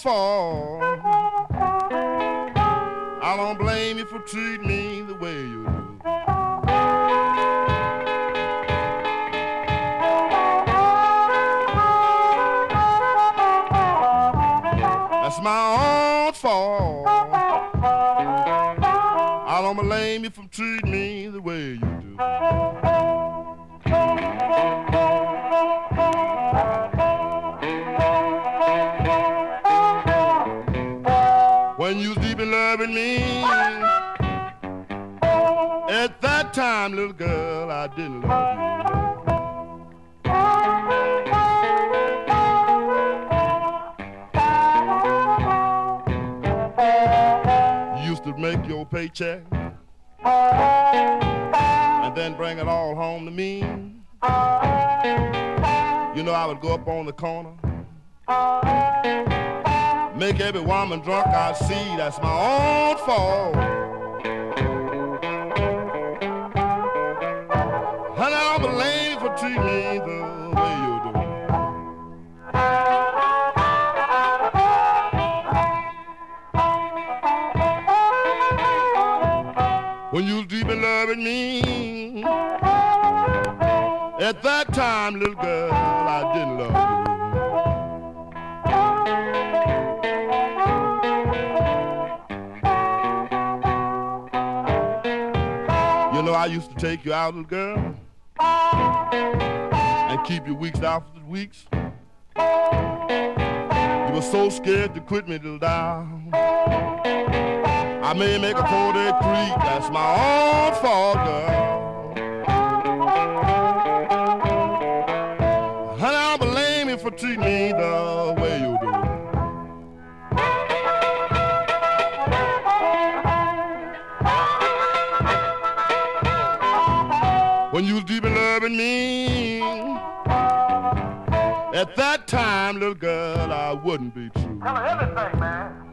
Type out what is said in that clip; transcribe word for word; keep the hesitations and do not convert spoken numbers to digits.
fault. I don't blame you for treating me the way you do. That's my own fault. I don't blame you for treating me the way you do. When you was deep in loving me, at that time, little girl, I didn't love you. You used to make your paycheck and then bring it all home to me. You know I would go up on the corner, make every woman drunk I see. That's my own fault. And I don't blame you for treating me the way you do. When you was deep in loving me, at that time, little girl, I didn't love you. You know I used to take you out, little girl, and keep you weeks after weeks. You were so scared to quit me till down. I may make a four-day creep, that's my own fault, girl. And I don't blame you for treating me the way you do. When you was deep in loving me, at that time, little girl, I wouldn't be true. Tell her everything, man.